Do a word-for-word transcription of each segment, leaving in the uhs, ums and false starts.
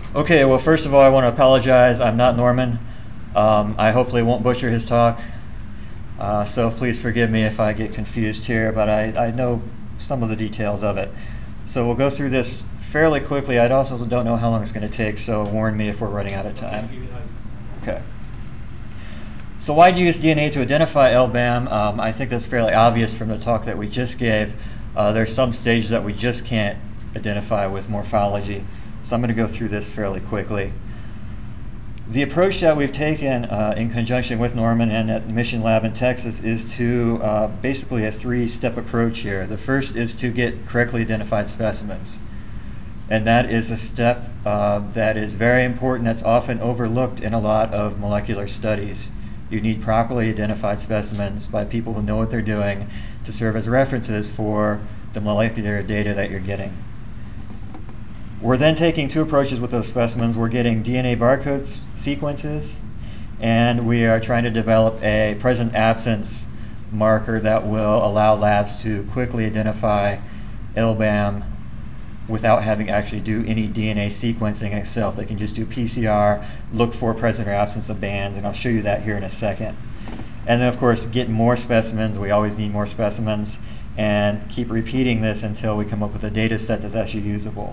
Okay, well, first of all, I want to apologize. I'm not Norman. Um, I hopefully won't butcher his talk. Uh, so please forgive me if I get confused here, but I, I know some of the details of it. So we'll go through this fairly quickly. I also don't know how long it's going to take, so warn me if we're running out of time. Okay. So why do you use D N A to identify L B A M? Um, I think that's fairly obvious from the talk that we just gave. Uh, there's some stages that we just can't identify with morphology. So I'm going to go through this fairly quickly. The approach that we've taken uh, in conjunction with Norman and at the Mission Lab in Texas is to uh, basically a three-step approach here. The first is to get correctly identified specimens. And that is a step uh, that is very important, that's often overlooked in a lot of molecular studies. You need properly identified specimens by people who know what they're doing to serve as references for the molecular data that you're getting. We're then taking two approaches with those specimens. We're getting D N A barcode sequences, and we are trying to develop a present absence marker that will allow labs to quickly identify L B A M without having to actually do any D N A sequencing itself. They can just do P C R, look for present or absence of bands, and I'll show you that here in a second. And then, of course, get more specimens. We always need more specimens, and keep repeating this until we come up with a data set that's actually usable.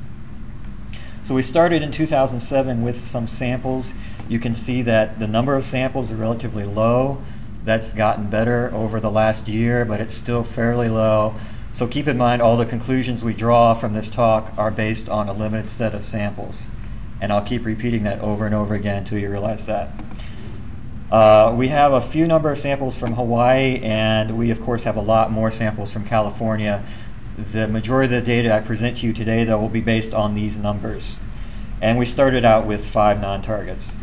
So we started in two thousand seven with some samples. You can see that the number of samples are relatively low. That's gotten better over the last year, but it's still fairly low. So keep in mind all the conclusions we draw from this talk are based on a limited set of samples. And I'll keep repeating that over and over again until you realize that. Uh, we have a few number of samples from Hawaii, and we of course have a lot more samples from California. The majority of the data I present to you today, though, will be based on these numbers. And we started out with five non-targets.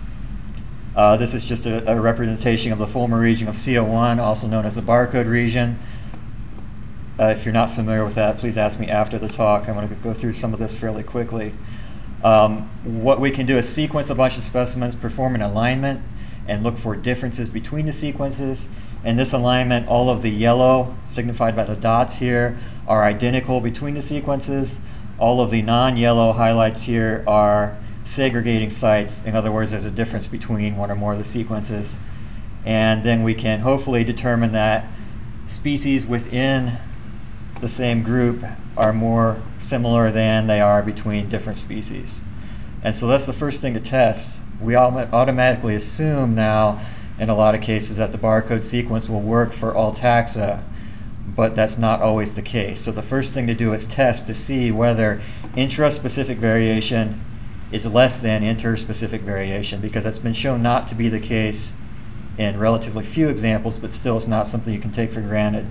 Uh, this is just a, a representation of the Fulmer region of C O one, also known as the barcode region. Uh, if you're not familiar with that, please ask me after the talk. I'm going to go through some of this fairly quickly. Um, what we can do is sequence a bunch of specimens, perform an alignment, and look for differences between the sequences. In this alignment, all of the yellow, signified by the dots here, are identical between the sequences. All of the non-yellow highlights here are segregating sites. In other words, there's a difference between one or more of the sequences. And then we can hopefully determine that species within the same group are more similar than they are between different species. And so that's the first thing to test. We automatically assume now in a lot of cases that the barcode sequence will work for all taxa, but that's not always the case. So the first thing to do is test to see whether intraspecific variation is less than interspecific variation, because that's been shown not to be the case in relatively few examples, but still it's not something you can take for granted.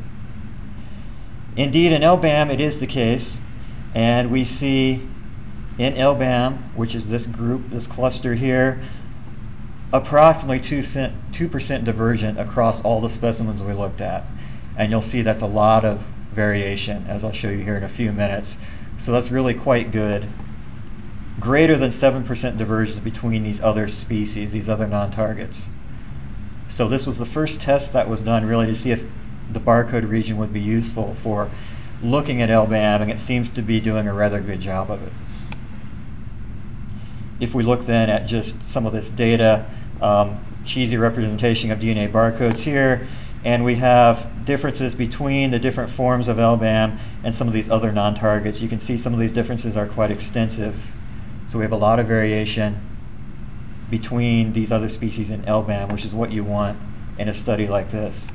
Indeed, in L B A M it is the case, and we see in L B A M, which is this group, this cluster here, approximately two percent divergent across all the specimens we looked at. And you'll see that's a lot of variation, as I'll show you here in a few minutes. So that's really quite good. Greater than seven percent divergence between these other species, these other non-targets. So this was the first test that was done really to see if the barcode region would be useful for looking at L B A M, and it seems to be doing a rather good job of it. If we look then at just some of this data, um, cheesy representation of D N A barcodes here, and we have differences between the different forms of L B A M and some of these other non-targets. You can see some of these differences are quite extensive. So we have a lot of variation between these other species in L B A M, which is what you want in a study like this.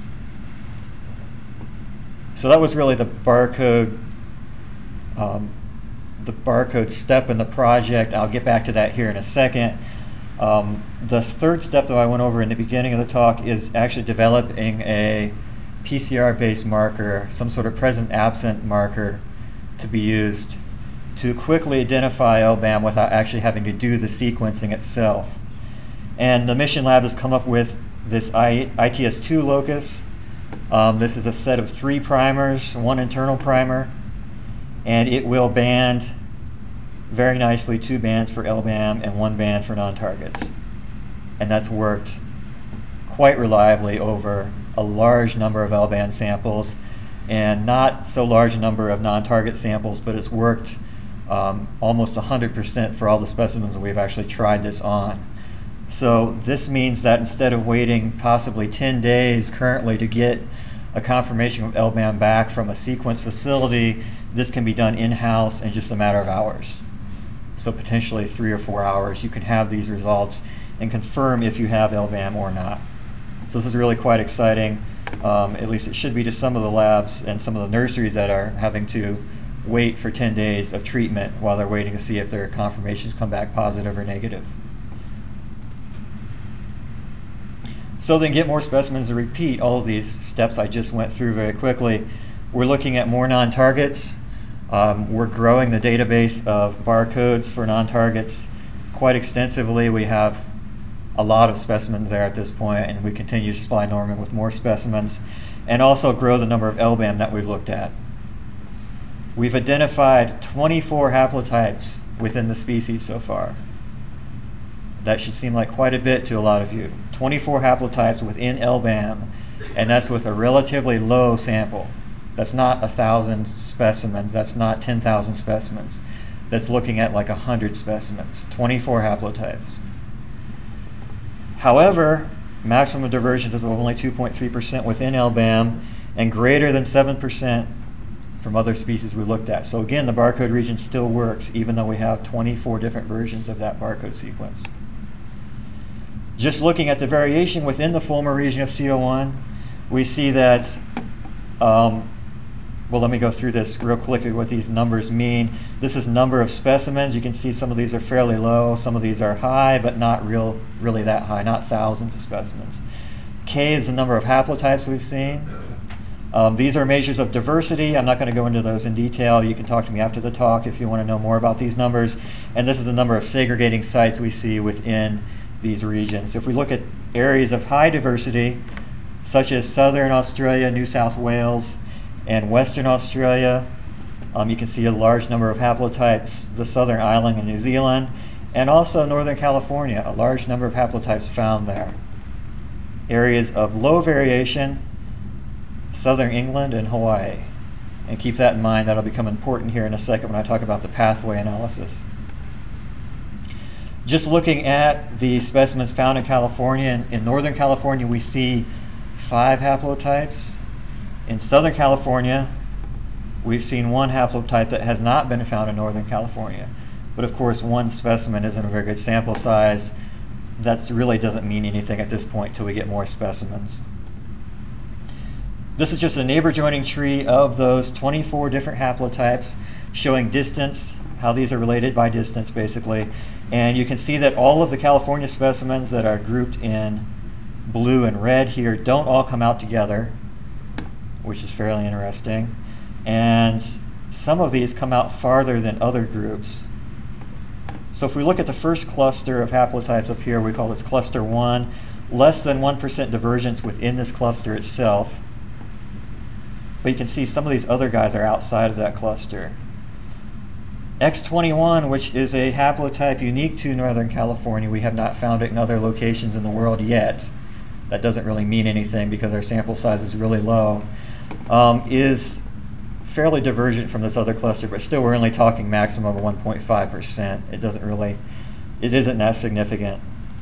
So that was really the barcode um, the barcode step in the project. I'll get back to that here in a second. Um, the third step that I went over in the beginning of the talk is actually developing a P C R-based marker, some sort of present-absent marker to be used to quickly identify L B A M without actually having to do the sequencing itself. And the Mission Lab has come up with this I T S two locus. Um, this is a set of three primers, one internal primer, and it will band very nicely two bands for L B A M and one band for non-targets. And that's worked quite reliably over a large number of L band samples and not so large a number of non-target samples, but it's worked um, almost one hundred percent for all the specimens that we've actually tried this on. So this means that instead of waiting possibly ten days currently to get a confirmation of L BAM back from a sequence facility, this can be done in-house in just a matter of hours. So potentially three or four hours, you can have these results and confirm if you have L BAM or not. So this is really quite exciting. Um, at least it should be to some of the labs and some of the nurseries that are having to wait for ten days of treatment while they're waiting to see if their confirmations come back positive or negative. So then get more specimens to repeat all of these steps I just went through very quickly. We're looking at more non-targets. Um, we're growing the database of barcodes for non-targets quite extensively. We have a lot of specimens there at this point, and we continue to supply Norman with more specimens, and also grow the number of L BAM that we've looked at. We've identified twenty-four haplotypes within the species so far. That should seem like quite a bit to a lot of you. twenty-four haplotypes within L BAM, and that's with a relatively low sample. That's not one thousand specimens, that's not ten thousand specimens. That's looking at like one hundred specimens, twenty-four haplotypes. However, maximum divergence is only two point three percent within L BAM and greater than seven percent from other species we looked at. So again, the barcode region still works even though we have twenty-four different versions of that barcode sequence. Just looking at the variation within the Fulmer region of C O one, we see that, um, well, let me go through this real quickly what these numbers mean. This is number of specimens. You can see some of these are fairly low, some of these are high, but not real, really that high, not thousands of specimens. K is the number of haplotypes we've seen. Um, these are measures of diversity. I'm not going to go into those in detail. You can talk to me after the talk if you want to know more about these numbers. And this is the number of segregating sites we see within these regions. If we look at areas of high diversity, such as Southern Australia, New South Wales, and Western Australia, um, you can see a large number of haplotypes, the Southern Island and New Zealand, and also Northern California, a large number of haplotypes found there. Areas of low variation, Southern England and Hawaii. And keep that in mind, that'll become important here in a second when I talk about the pathway analysis. Just looking at the specimens found in California, in, in Northern California we see five haplotypes. In Southern California, we've seen one haplotype that has not been found in Northern California. But of course, one specimen isn't a very good sample size. That really doesn't mean anything at this point till we get more specimens. This is just a neighbor joining tree of those twenty-four different haplotypes showing distance, how these are related by distance basically. And you can see that all of the California specimens that are grouped in blue and red here don't all come out together, which is fairly interesting. And some of these come out farther than other groups. So if we look at the first cluster of haplotypes up here, we call this cluster one, less than one percent divergence within this cluster itself. But you can see some of these other guys are outside of that cluster. X twenty-one, which is a haplotype unique to Northern California, we have not found it in other locations in the world yet. That doesn't really mean anything because our sample size is really low. Um, is fairly divergent from this other cluster, but still we're only talking maximum of one point five percent. It doesn't really, it isn't that significant.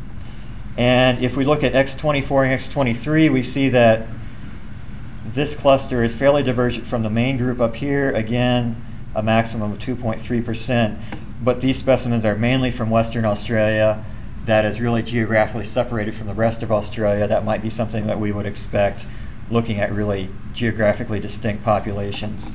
And if we look at X twenty-four and X twenty-three, we see that this cluster is fairly divergent from the main group up here. Again, a maximum of two point three percent, but these specimens are mainly from Western Australia. That is really geographically separated from the rest of Australia. That might be something that we would expect looking at really geographically distinct populations.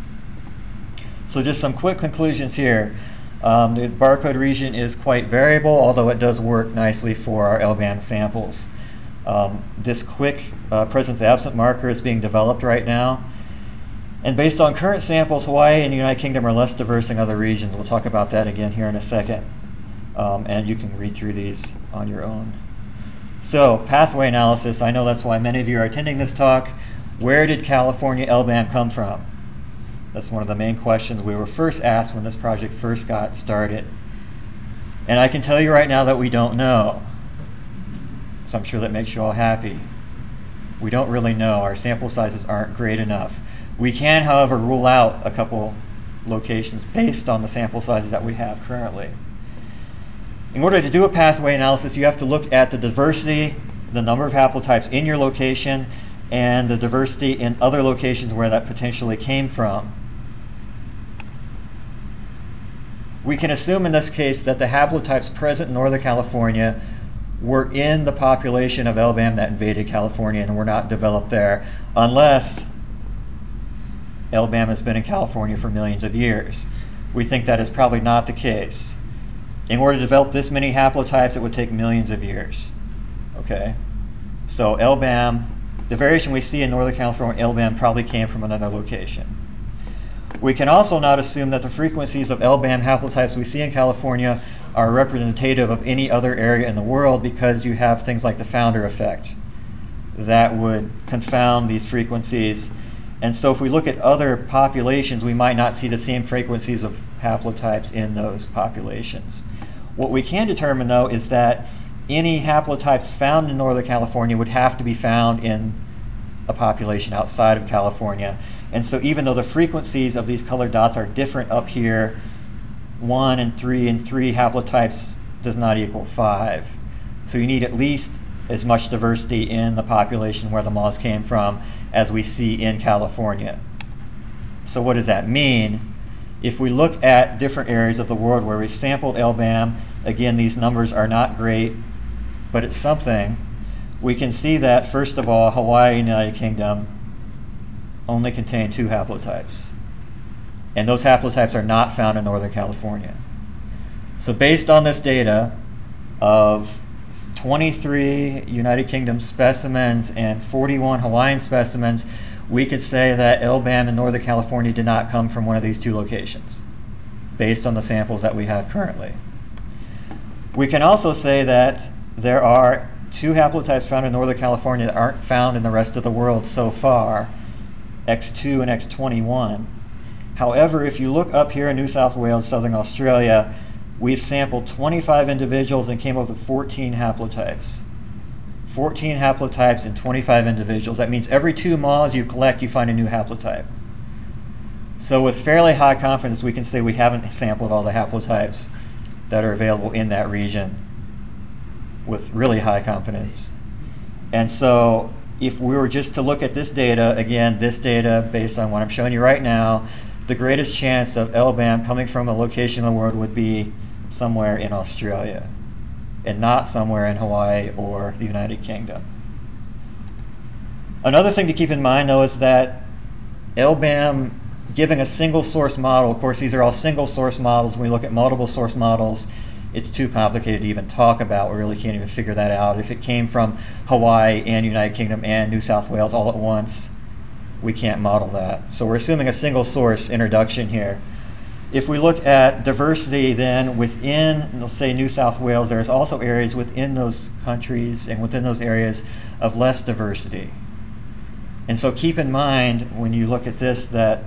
So just some quick conclusions here. Um, the barcode region is quite variable, although it does work nicely for our L BAM samples. Um, this quick uh, presence-absent marker is being developed right now. And based on current samples, Hawaii and the United Kingdom are less diverse than other regions. We'll talk about that again here in a second. Um, and you can read through these on your own. So, pathway analysis. I know that's why many of you are attending this talk. Where did California L BAM come from? That's one of the main questions we were first asked when this project first got started. And I can tell you right now that we don't know. So I'm sure that makes you all happy. We don't really know. Our sample sizes aren't great enough. We can, however, rule out a couple locations based on the sample sizes that we have currently. In order to do a pathway analysis, you have to look at the diversity, the number of haplotypes in your location, and the diversity in other locations where that potentially came from. We can assume in this case that the haplotypes present in Northern California were in the population of L B A M that invaded California and were not developed there, unless L B A M has been in California for millions of years. We think that is probably not the case. In order to develop this many haplotypes, it would take millions of years. Okay, so L B A M, the variation we see in Northern California, L B A M probably came from another location. We can also not assume that the frequencies of L B A M haplotypes we see in California are representative of any other area in the world, because you have things like the founder effect that would confound these frequencies. And so if we look at other populations, we might not see the same frequencies of haplotypes in those populations. What we can determine, though, is that any haplotypes found in Northern California would have to be found in a population outside of California. And so even though the frequencies of these colored dots are different up here, one and three and three haplotypes does not equal five. So you need at least as much diversity in the population where the moths came from as we see in California. So what does that mean? If we look at different areas of the world where we've sampled L B A M, again, these numbers are not great, but it's something. We can see that, first of all, Hawaii and United Kingdom only contain two haplotypes. And those haplotypes are not found in Northern California. So based on this data of twenty-three United Kingdom specimens and forty-one Hawaiian specimens, we could say that L B A M in Northern California did not come from one of these two locations, based on the samples that we have currently. We can also say that there are two haplotypes found in Northern California that aren't found in the rest of the world so far, X two and X twenty-one. However, if you look up here in New South Wales, Southern Australia, we've sampled twenty-five individuals and came up with fourteen haplotypes. fourteen haplotypes in twenty-five individuals. That means every two moths you collect, you find a new haplotype. So with fairly high confidence, we can say we haven't sampled all the haplotypes that are available in that region with really high confidence. And so if we were just to look at this data, again, this data based on what I'm showing you right now, the greatest chance of L B A M coming from a location in the world would be somewhere in Australia, and not somewhere in Hawaii or the United Kingdom. Another thing to keep in mind, though, is that L B A M giving a single source model, of course these are all single source models. When we look at multiple source models, it's too complicated to even talk about. We really can't even figure that out. If it came from Hawaii and United Kingdom and New South Wales all at once, we can't model that. So we're assuming a single source introduction here. If we look at diversity, then within, let's say, New South Wales, there's also areas within those countries and within those areas of less diversity. And so keep in mind when you look at this that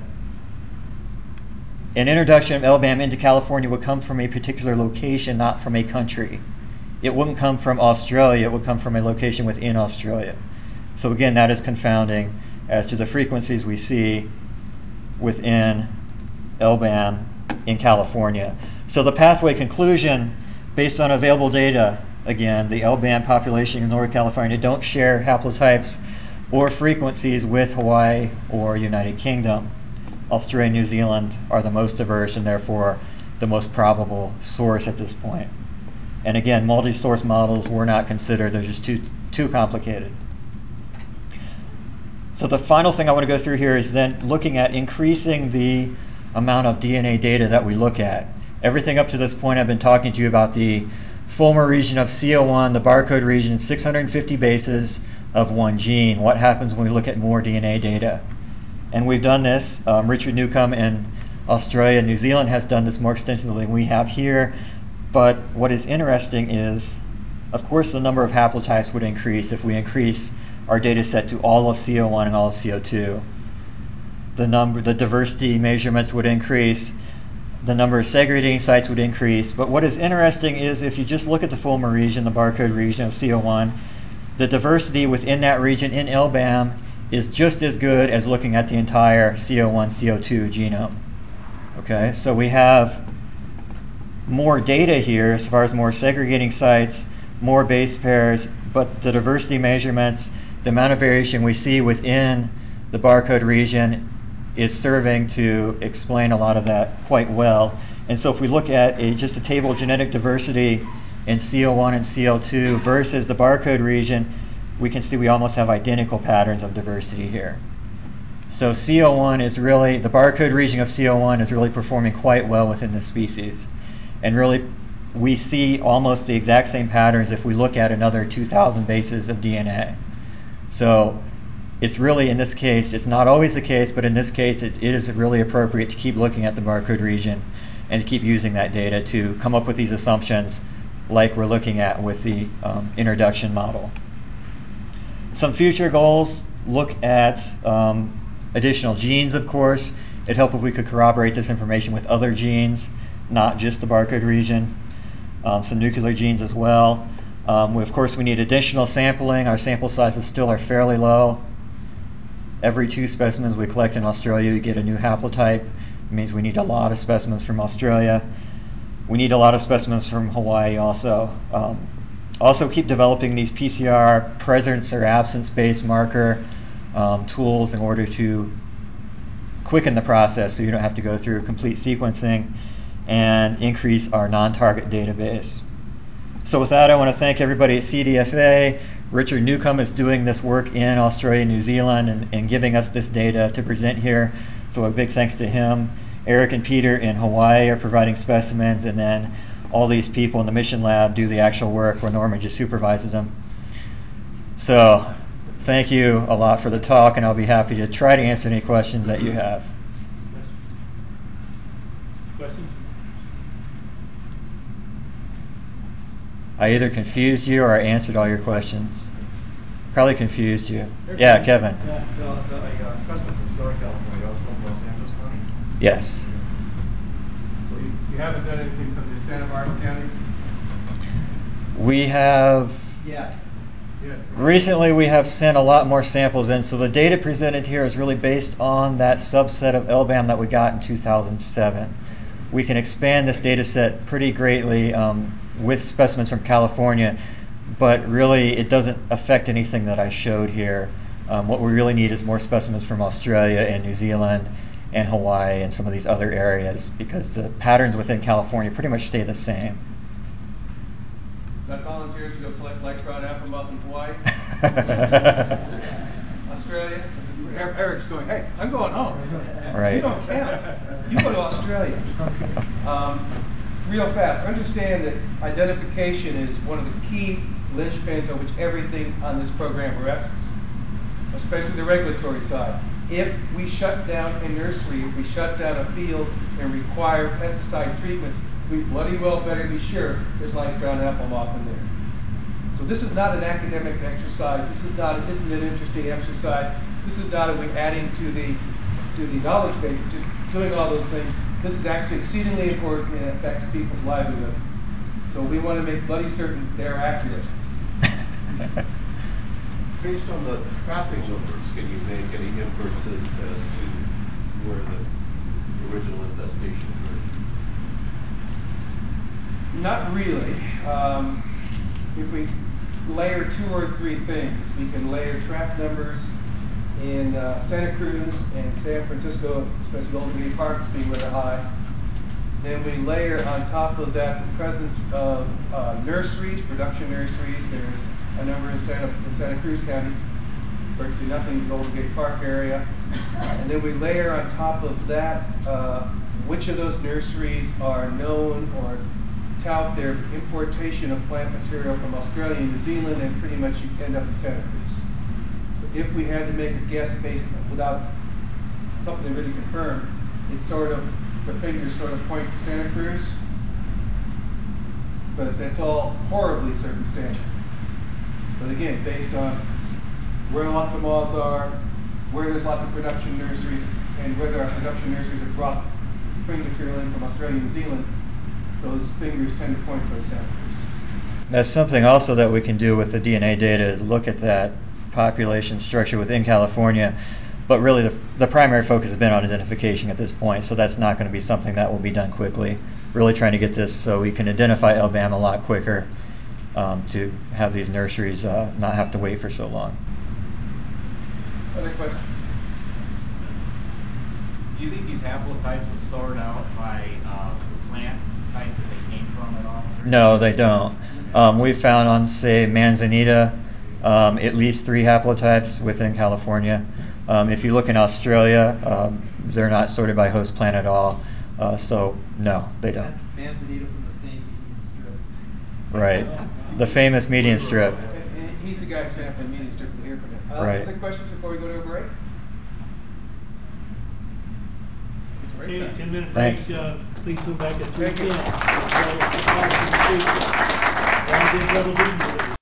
an introduction of L B A M into California would come from a particular location, not from a country. It wouldn't come from Australia, it would come from a location within Australia. So again, that is confounding as to the frequencies we see within L B A M in California. So the pathway conclusion, based on available data, again, the L B A M population in Northern California don't share haplotypes or frequencies with Hawaii or United Kingdom. Australia and New Zealand are the most diverse and therefore the most probable source at this point. And again, multi-source models were not considered, they're just too, too complicated. So the final thing I want to go through here is then looking at increasing the amount of D N A data that we look at. Everything up to this point I've been talking to you about the Fulmer region of C O one, the barcode region, six hundred fifty bases of one gene. What happens when we look at more D N A data? And we've done this. Um, Richard Newcomb in Australia and New Zealand has done this more extensively than we have here. But what is interesting is, of course, the number of haplotypes would increase if we increase our data set to all of C O one and all of C O two. The number, the diversity measurements would increase. The number of segregating sites would increase. But what is interesting is if you just look at the Fulmer region, the barcode region of C O one, the diversity within that region in L B A M is just as good as looking at the entire C O one, C O two genome. Okay, so we have more data here as far as more segregating sites, more base pairs, but the diversity measurements, the amount of variation we see within the barcode region is serving to explain a lot of that quite well. And so if we look at a, just a table of genetic diversity in C O one and C O two versus the barcode region, we can see we almost have identical patterns of diversity here. So C O one is really, the barcode region of C O one is really performing quite well within the species. And really, we see almost the exact same patterns if we look at another two thousand bases of D N A. So it's really, in this case, it's not always the case, but in this case, it, it is really appropriate to keep looking at the barcode region and to keep using that data to come up with these assumptions like we're looking at with the um, introduction model. Some future goals look at um, additional genes, of course. It'd help if we could corroborate this information with other genes, not just the barcode region, um, some nuclear genes as well. Um, we, of course, we need additional sampling. Our sample sizes still are fairly low. Every two specimens we collect in Australia, we get a new haplotype. It means we need a lot of specimens from Australia. We need a lot of specimens from Hawaii also. Um, also keep developing these P C R presence or absence-based marker um, tools in order to quicken the process so you don't have to go through complete sequencing, and increase our non-target database. So with that, I want to thank everybody at C D F A. Richard Newcomb is doing this work in Australia and New Zealand and, and giving us this data to present here. So a big thanks to him. Eric and Peter in Hawaii are providing specimens, and then all these people in the mission lab do the actual work where Norman just supervises them. So thank you a lot for the talk, and I'll be happy to try to answer any questions that you have. Questions? I either confused you or I answered all your questions. Probably confused you. Yeah, Kevin. Yeah, the, the, uh, specimen from Southern California, that was from Los Angeles County? Yes. So you, you haven't done anything from the Santa Barbara County? We have, Yeah. Yes. recently we have sent a lot more samples in, so the data presented here is really based on that subset of L BAM that we got in two thousand seven. We can expand this data set pretty greatly um, with specimens from California, but really it doesn't affect anything that I showed here. Um, what we really need is more specimens from Australia and New Zealand and Hawaii and some of these other areas, because the patterns within California pretty much stay the same. Got volunteers to go collect Black Trout Applemouth in Hawaii? Australia? Er- Eric's going, hey, I'm going home. Right. You don't count. You go to Australia. Um, real fast, understand that identification is one of the key linchpins on which everything on this program rests, especially the regulatory side. If we shut down a nursery, if we shut down a field and require pesticide treatments, we bloody well better be sure there's light brown apple moth in there. So this is not an academic exercise. This is not, isn't an interesting exercise. This is not a way adding to the to the knowledge base, just doing all those things. This is actually exceedingly important and it affects people's livelihood. So we want to make bloody certain they're accurate. Based on the traffic numbers, can you make any inferences as to where the original investigation occurred? Not really. Um, if we layer two or three things, we can layer track numbers in uh, Santa Cruz and San Francisco, especially Golden Gate Park being rather high. Then we layer on top of that the presence of uh, nurseries, production nurseries. There's a number in Santa, in Santa Cruz County, virtually nothing in the Golden Gate Park area. And then we layer on top of that uh, which of those nurseries are known or tout their importation of plant material from Australia and New Zealand, and pretty much you end up in Santa Cruz. So if we had to make a guess based without something really confirmed, it's sort of, the fingers sort of point to Santa Cruz, but that's all horribly circumstantial. But again, based on where lots of moths are, where there's lots of production nurseries, and whether our production nurseries have brought spring material in from Australia and New Zealand, those fingers tend to point towards Santa Cruz. That's something also that we can do with the D N A data, is look at that population structure within California. but really, the, the primary focus has been on identification at this point, so that's not going to be something that will be done quickly. Really trying to get this so we can identify L B A M a lot quicker, um, to have these nurseries uh, not have to wait for so long. Other questions? Do you think these haplotypes will sort out by uh, plant type that they came from at all? No, they don't. Um, we found on, say, manzanita, um, at least three haplotypes within California. Um, if you look in Australia, um, they're not sorted by host plant at all. Uh, so, no, they don't. That's Manzanita from the same median strip. Right. The famous median strip. And- and He's the guy sampling meetings to hear from him. Uh, Right. Other questions before we go to a break? It's break Okay, time. ten minute break, Thanks. uh, please come back at three Thank you. P M. Round table meeting.